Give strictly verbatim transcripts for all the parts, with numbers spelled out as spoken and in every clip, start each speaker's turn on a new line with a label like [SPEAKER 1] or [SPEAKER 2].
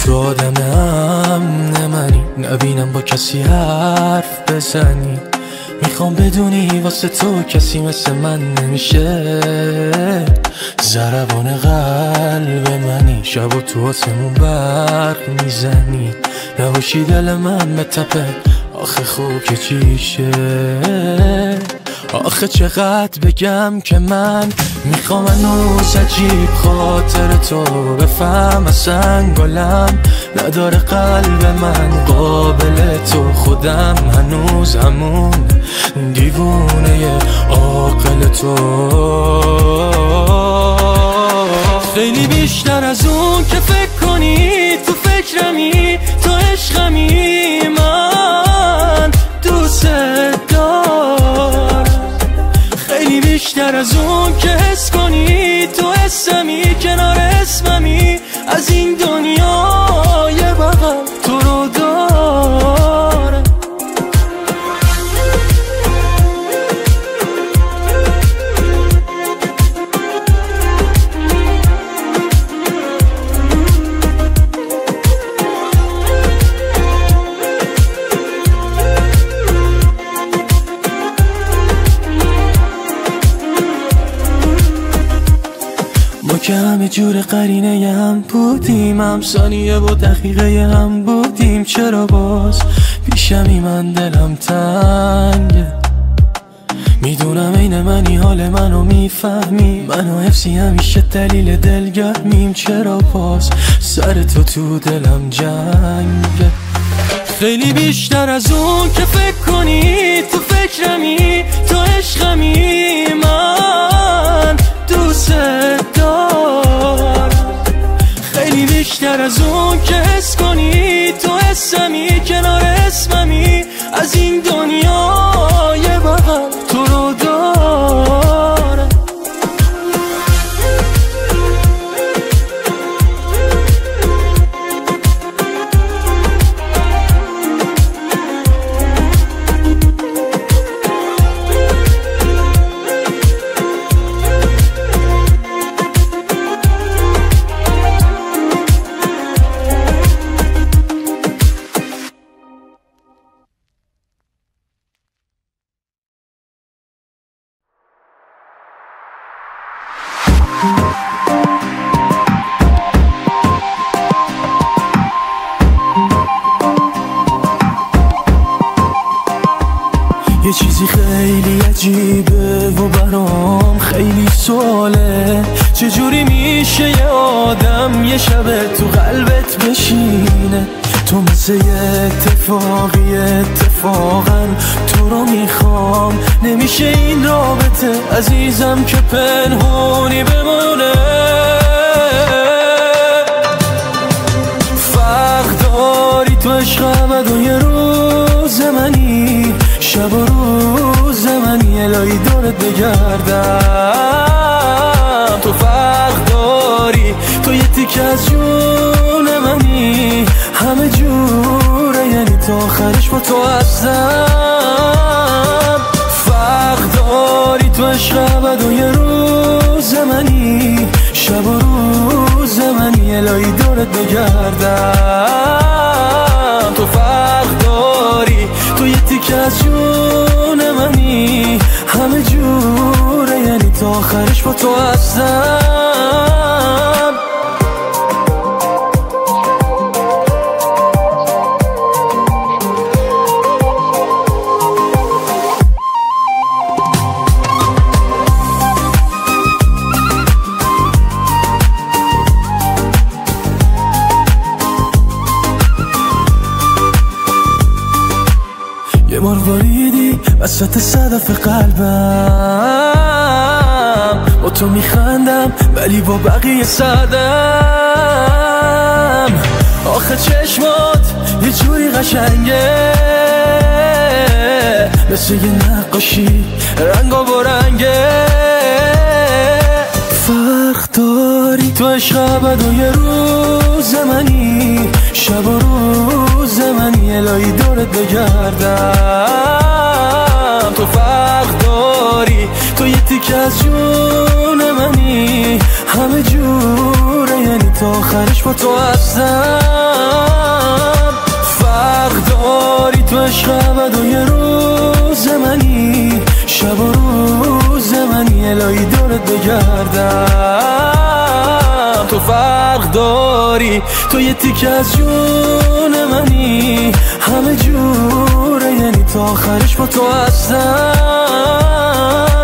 [SPEAKER 1] تو آدم امن منی، نبینم با کسی حرف بزنی. میخوام بدونی واسه تو کسی مثل من نمیشه. ضربان قلب منی، شب و تو آسمون برق میزنی. نباشی دل من بتپه، آخه خوب که چیشه. آخه چقدر بگم که من میخوام هنوز عجیب خاطر تو بفهم. اصلا گلم نداره قلب من قابل تو. خودم هنوز همون دیوونه عاقل تو. خیلی بیشتر از اون که فکر کنی، تو فکرمی، تو عشقمی. من دوست دارم خیلی بیشتر از اون که حس کنی، تو حسمی، کنار اسممی. از این دنیا یه بغل تو رو دارم. ما که همه جور قرینه هم بودیم، هم ثانیه و دقیقه هم بودیم. چرا باز پیشمی من دلم تنگه؟ میدونم این منی، حال منو میفهمی. منو حفظی همیشه دلیل دلگرمیم. چرا باز سر تو تو دلم جنگه؟ خیلی بیشتر از اون که فکر کنی، تو فکرمی، تو عشقمی. من دوست دارم خیلی بیشتر از اون که حس کنی، تو حسمی، کنار اسممی. از این دنیا یه بغل تو رو دارم. یه چیزی خیلی عجیبه و برام خیلی سواله. چجوری میشه یه آدم یه شب تو قلبت بشینه؟ تو مثل یه اتفاقی، اتفاقا تو رو میخوام. نمیشه این رابطه عزیزم که پنهونی بمونه. فرق داری تو عشق ابد و یه روز منی، شب و روز منی. الهی دورت بگردم. تو فرق داری، تو یه تیکه از جون منی. همه جوره، یعنی تا آخرش با تو هستم. فرق داری تو عشق ابد و یه روز منی، شب و روز منی. الهی دورت بگردم. تو فرق داری، تو یه تیکه از جون منی. همه جوره، یعنی تا آخرش با تو هستم. یه بار واریدی وسط صدف قلبم. با تو میخندم ولی با بقیه سردم. آخه چشمات یه جوری قشنگه، مثل یه نقاشی رنگا با رنگه. فرق داری تو عشق ابد و یه روز منی، شب و روز منی. الهی دورت بگردم. تو فرق داری، تو یه تیکه از جون منی. همه جوره، یعنی تا آخرش با تو هستم. فرق داری تو عشق ابد و یه روز منی، شب و روز منی، الهی دورت بگردم. تو فرق داری، تو یه تیکه از جون منی، همه جوره یعنی تا آخرش با تو هستم.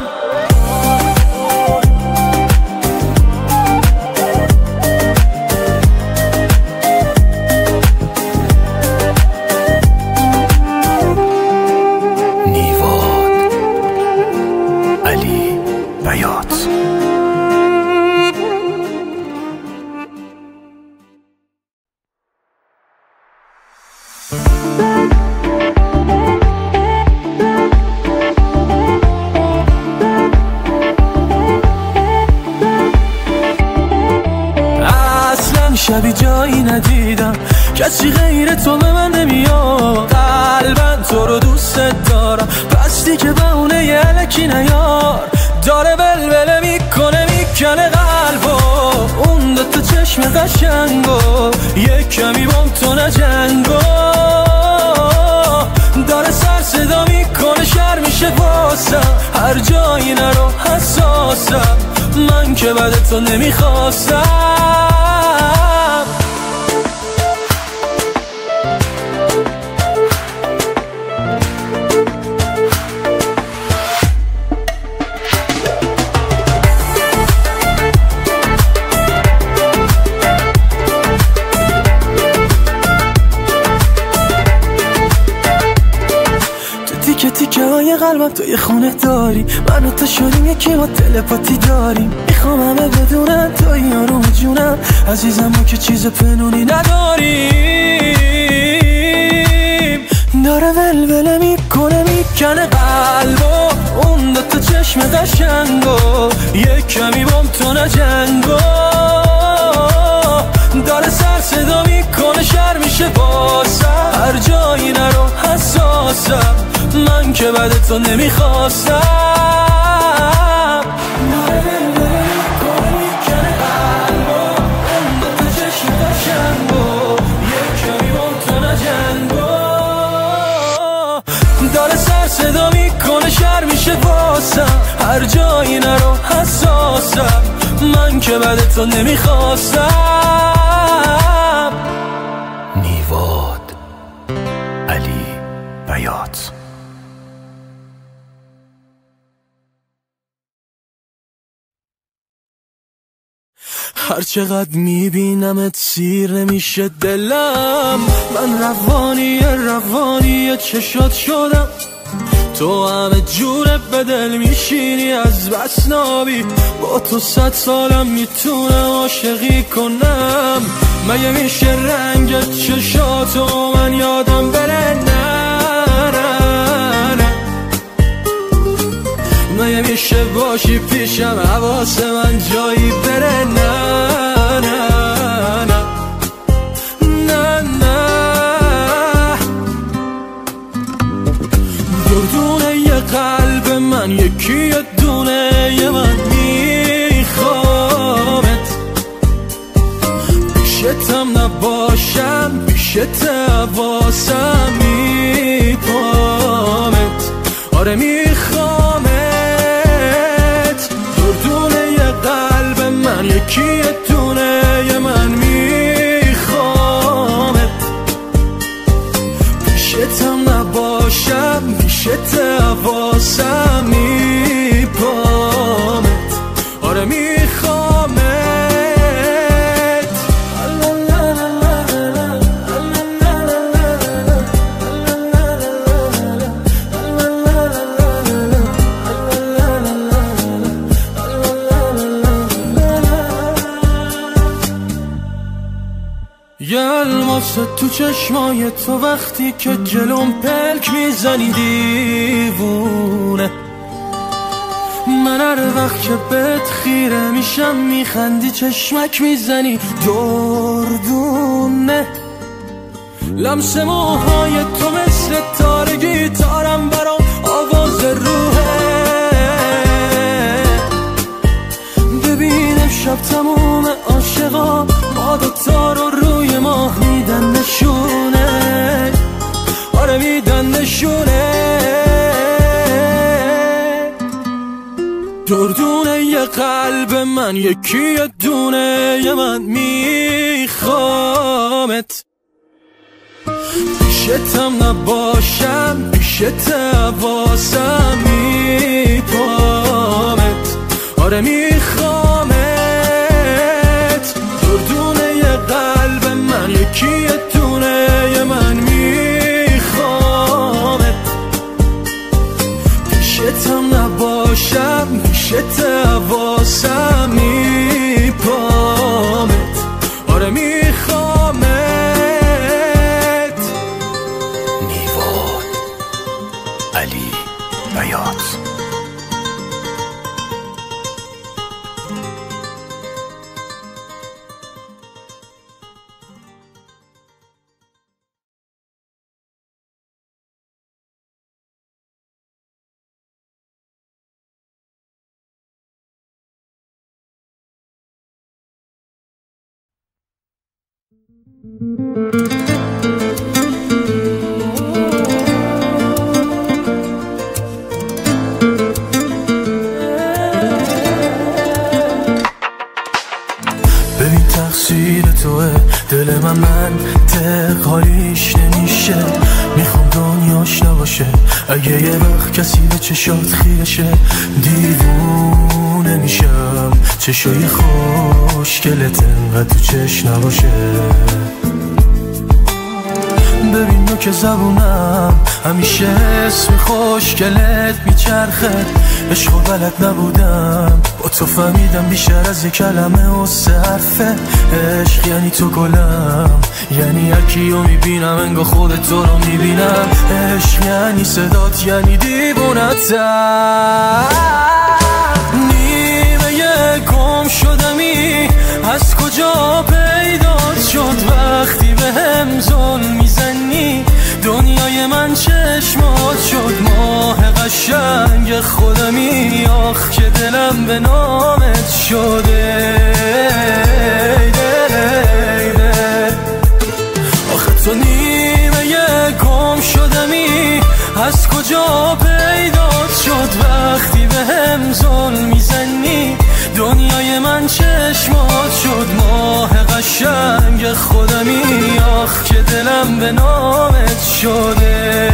[SPEAKER 2] شبی جایی ندیدم کسی غیر تو به من نمیاد. قلبم تو رو دوست دارم پس دیگه بهونه یه الکی نیار. داره ولوله میکنه میکنه قلبو اون دوتا چشم قشنگو، یک کمی بام تو نجنگو. داره سر صدا میکنه شر میشه واسم، هر جایی نرو حساسم، من که بعد تو نمیخواستم.
[SPEAKER 1] تیکه تیکه های قلبم تو یه خونه داری، من و تو شدیم یکی ما تلپاتی داریم. میخوام همه بدونن تو یارو جونم عزیزم، ما که چیز پنونی نداریم. داره ولوله میکنه میکنه قلبو اون دوتا چشم قشنگو، یک کمی بام تو نجنگو. داره سر صدا میکنه شر میشه باسم، هر جایی نرو حساسم، من که بعد تو نمیخواستم. داره ولوله میکنه میکنه قلبو اون دوتا چشم قشنگو، یک کمی بام تو نجنگو. داره سر صدا میکنه شر میشه باسم، هر جایی نرو حساسم، من که بعد تو نمیخواستم.
[SPEAKER 2] نیواد علی بیات.
[SPEAKER 1] هر چقدر میبینمت سیر نمیشه دلم، من روانی روانی چشات شدم. تو همه جوره به دل میشینی از بس نابی، با تو صد سالم میتونم عاشقی کنم. مگه میشه رنگ چشاتو من یادم بره؟ نه نه نه. مگه میشه باشی پیشم حواس من جایی بره؟ نه نه نه نه نه. دردونه یه قلب من یکی یه دونه یه من میخوامت، پیشتم نباشم پیشت حواسم میپامت. آره میخوامت. دردونه یه قلب من یکی یه دونه یه من میخوامت، پیشتم نباشم پیشت حواسم میپامت. آره میخوامت. یه الماس تو چشمای تو وقتی که جلوم پلک میزنی دیوونه. من هر وقت که بهت خیره میشم میخندی چشمک میزنی دردونه. لمس موهای تو مثل تار گیتارم برام آواز روحه. ببین شب تموم عاشقا ما
[SPEAKER 2] ها دوتا رو روی ماه میدن نشونه، آره میدن نشونه. دردونه یه قلب من یکی یه دونه یه من میخوامت. پیشتم نباشم پیشت واسم میپامت، آره میخوامت. دردونه یه قلب من یکی یه دونه یه من میخوامت. پیشتم نباشم پیشت واسم میپامت، آره میخوامت.
[SPEAKER 1] نیوان علی بیات.
[SPEAKER 2] ببین تقصیر توه دل من منطق حالیش نمیشه. میخوام دنیاش نباشه اگه یه وقت کسی به چشات خیرشه. دیوونه میشم چشای خوشگلت انقدر تو چشم نباشه. ببین نوک زبونم همیشه اسم خوشگلت میچرخه. عشقو بلد نبودم با تو فهمیدم بیشتر از یه کلمه و صرفه. عشق یعنی تو گلم، یعنی هرکیو میبینم انگار خود تو رو میبینم. عشق یعنی صدات، یعنی دیوونتم. نیمه گم شدمی از کجا پیدات شد وقتی به هم ظلم میزنی. دنیای من چشمات شد ماه قشنگ خودمی. آخ که دلم به نامت شده. آخه تو نیمه گم شدمی از کجا پیدات شد وقتی به هم ظلم میزنی. دنیای من چشمات شد ماه قشنگ خودمی. آخ که دلم به نامت شده.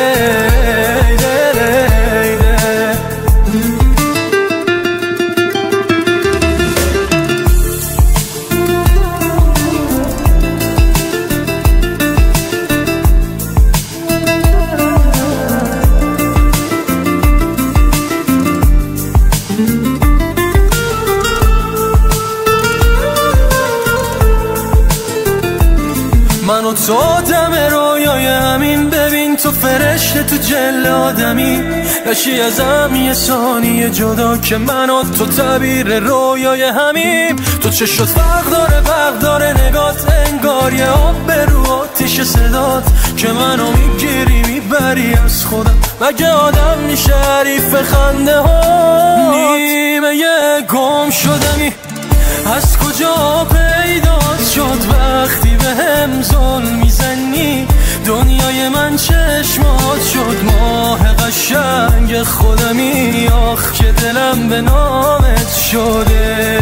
[SPEAKER 2] من و تو دم رویای همین. ببین تو فرشته تو جل آدمی. نشی ازم یه ثانیه جدا که من و تو تعبیر رویای همیم. تو چشت فرق داره فرق داره نگات انگار یه آب رو آتیش صدات که منو میگیری میبری از خودم. مگه آدم میشه حریف خنده ها؟ نیمه گم شدمی از کجا پیدات شد وقتی به هم ظلم میزنی. دنیای من چشمات شد ماه قشنگ خودمی. آخ که دلم به نامت شده.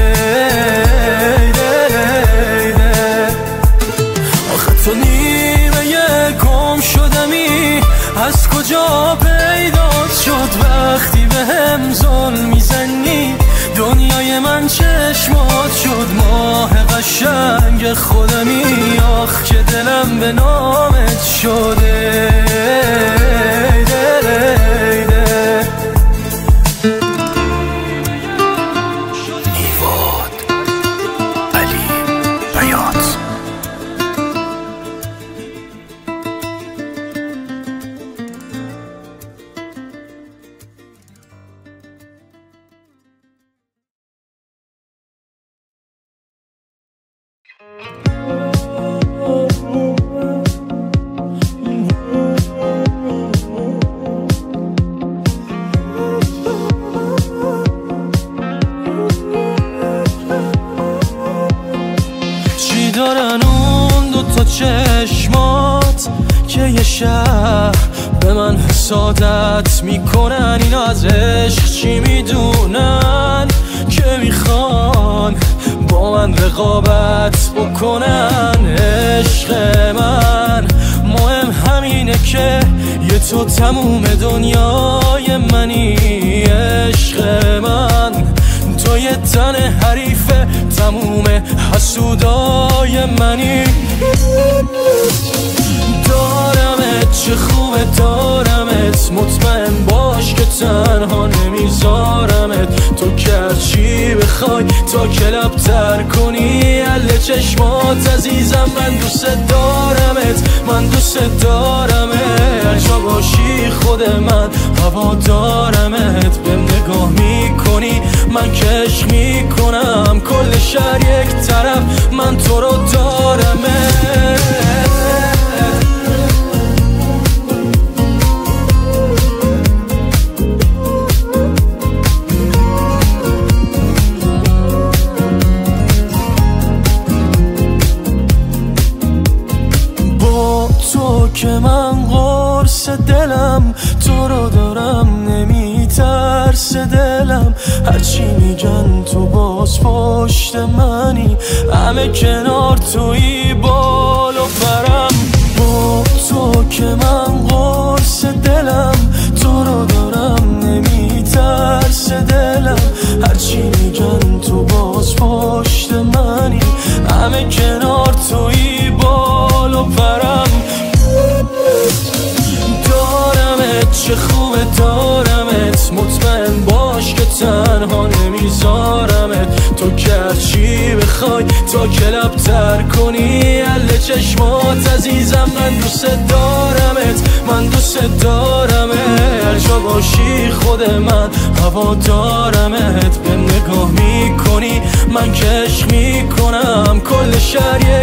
[SPEAKER 2] آخه تو نیمه گم شدمی از کجا پیدات شد وقتی به هم ظلم میزنی. دنیای من چشمات شد ماه قشنگ خودمی. آخ که دلم به نامت شده.
[SPEAKER 1] نیوان علی بیات. که یه شهر به من حسادت میکنن، اینا از عشق چی میدونن که میخوان با من رقابت بکنن. عشق من مهم همینه که یه تو تموم دنیای منی. عشق من تو یه تن حریف تموم حسودای منی. دارمت چه خوبه دارمت، مطمئن باش که تنها نمیذارمت. تو که هرچی بخوای تا کلاب تر کنی اله چشمات عزیزم. من دوست دارمت من دوست دارمت، هر جا باشی خود من هوا دارمت. به نگاه میکنی من که عشق میکنم، کل شهر یک طرف من تو رو دارمت. تو که من قرص دلم، تو رو دارم نمیترس دلم. هرچی میگن تو باز پشت منی، همه کنار توی بال و پرم. با تو که من قرص دلم، تو رو دارم نمیترس دلم. هرچی میگن تو باز پشت منی، همه کنار توی بال و پرم. دارمت چه خوبه دارمت، مطمئن باش که تنها نمیذارمت. تو که هرچی بخوای تا کلاب تر کنی اله چشمات عزیزم. من دوست دارمت من دوست دارمت، هر جا باشی خود من هوا دارمت. به نگاه میکنی من که عشق میکنم، کل شهر